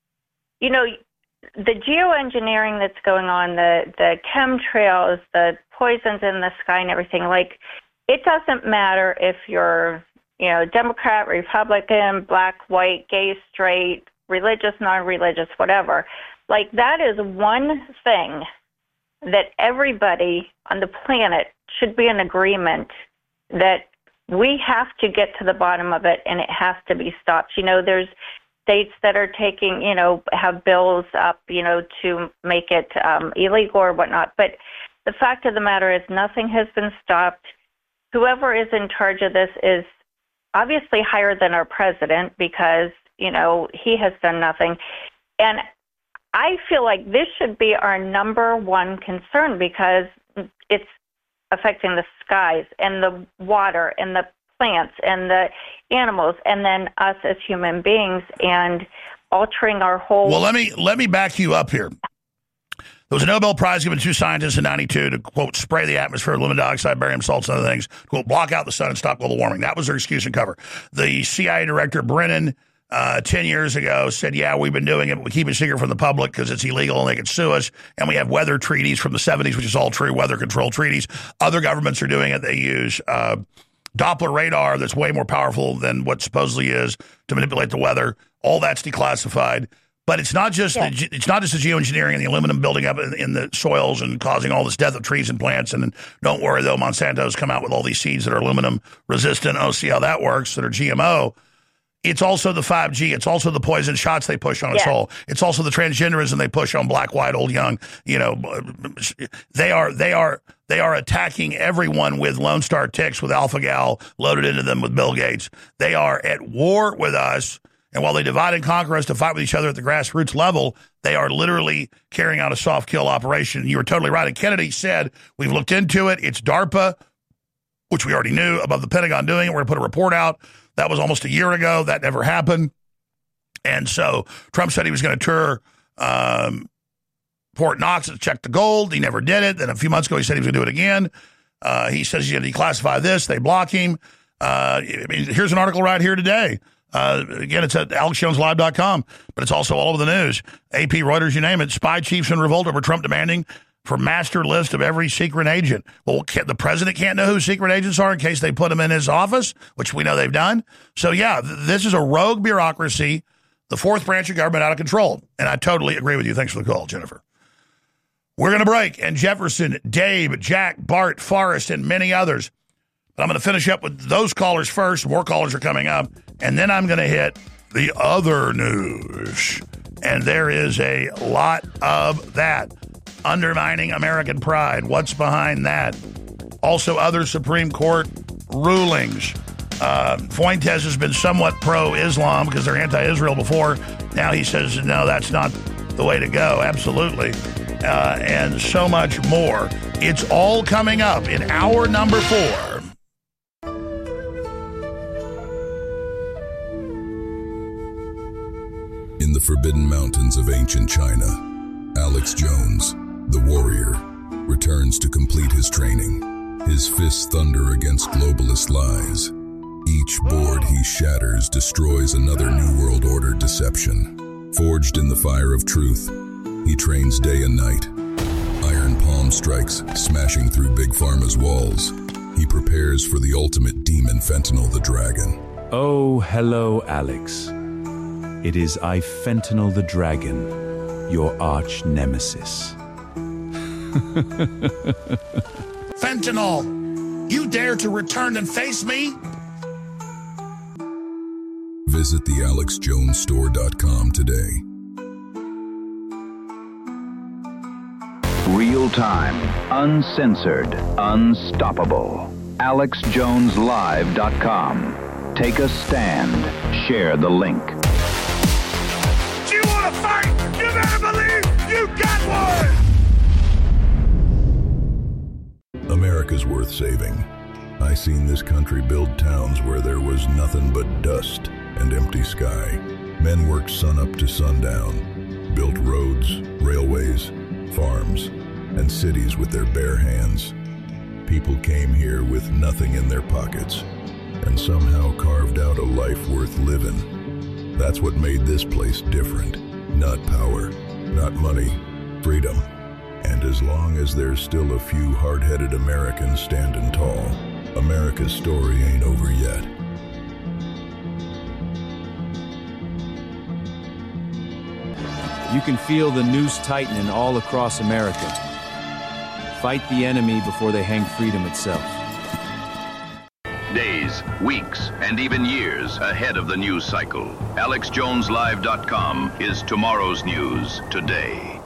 the geoengineering that's going on, the chemtrails, the poisons in the sky and everything, like, it doesn't matter if you're, Democrat, Republican, black, white, gay, straight, religious, non-religious, whatever. Like, that is one thing that everybody on the planet should be in agreement that we have to get to the bottom of it, and it has to be stopped. You know, there's states that are taking, you know, have bills up, you know, to make it illegal or whatnot. But the fact of the matter is nothing has been stopped. Whoever is in charge of this is obviously higher than our president because, you know, he has done nothing. And I feel like this should be our number one concern because it's affecting the skies and the water and the plants and the animals and then us as human beings and altering our whole... Well, let me back you up here. There was a Nobel Prize given to two scientists in 92 to, quote, spray the atmosphere with aluminum dioxide, barium salts, and other things, to, quote, block out the sun and stop global warming. That was their excuse and cover. The CIA director, Brennan, 10 years ago said, yeah, we've been doing it, but we keep it secret from the public because it's illegal and they could sue us. And we have weather treaties from the 70s, which is all true, weather control treaties. Other governments are doing it. They use Doppler radar that's way more powerful than what supposedly is to manipulate the weather. All that's declassified. But it's not just the geoengineering and the aluminum building up in the soils and causing all this death of trees and plants. And don't worry, though, Monsanto's come out with all these seeds that are aluminum resistant. Oh, see how that works, that are GMO. It's also the 5G. It's also the poison shots they push on us all. It's also the transgenderism they push on black, white, old, young. You know, they are attacking everyone with Lone Star ticks, with alpha-gal loaded into them with Bill Gates. They are at war with us. And while they divide and conquer us to fight with each other at the grassroots level, they are literally carrying out a soft kill operation. You were totally right. And Kennedy said, we've looked into it. It's DARPA, which we already knew, above the Pentagon doing it. We're going to put a report out. That was almost a year ago. That never happened. And so Trump said he was going to tour Fort Knox and check the gold. He never did it. Then a few months ago, he said he was going to do it again. He says he's going to declassify this. They block him. I mean, here's an article right here today. Again, it's at AlexJonesLive.com, but it's also all over the news. AP, Reuters, you name it. Spy chiefs in revolt over Trump demanding for master list of every secret agent. Well, the president can't know who secret agents are in case they put them in his office, which we know they've done. So, yeah, this is a rogue bureaucracy, the fourth branch of government out of control. And I totally agree with you. Thanks for the call, Jennifer. We're going to break. And Jefferson, Dave, Jack, Bart, Forrest, and many others. But I'm going to finish up with those callers first. More callers are coming up. And then I'm going to hit the other news. And there is a lot of that. Undermining American pride. What's behind that? Also, other Supreme Court rulings. Fuentes has been somewhat pro-Islam because they're anti-Israel before. Now he says, no, that's not the way to go. Absolutely. And so much more. It's all coming up in hour number 4. In the Forbidden Mountains of ancient China, Alex Jones, the warrior, returns to complete his training. His fists thunder against globalist lies. Each board he shatters destroys another New World Order deception. Forged in the fire of truth, he trains day and night. Iron palm strikes, smashing through Big Pharma's walls. He prepares for the ultimate demon, Fentanyl the Dragon. Oh, hello, Alex. It is I, Fentanyl the Dragon, your arch nemesis. Fentanyl, you dare to return and face me? Visit thealexjonesstore.com today. Real time, uncensored, unstoppable. AlexJonesLive.com. Take a stand. Share the link. Do you want to fight? You better believe you got one! America's worth saving. I seen this country build towns where there was nothing but dust and empty sky. Men worked sun up to sundown, built roads, railways, farms, and cities with their bare hands. People came here with nothing in their pockets and somehow carved out a life worth living. That's what made this place different. Not power, not money, freedom. And as long as there's still a few hard-headed Americans standing tall, America's story ain't over yet. You can feel the noose tightening all across America. Fight the enemy before they hang freedom itself. Days, weeks, and even years ahead of the news cycle. AlexJonesLive.com is tomorrow's news today.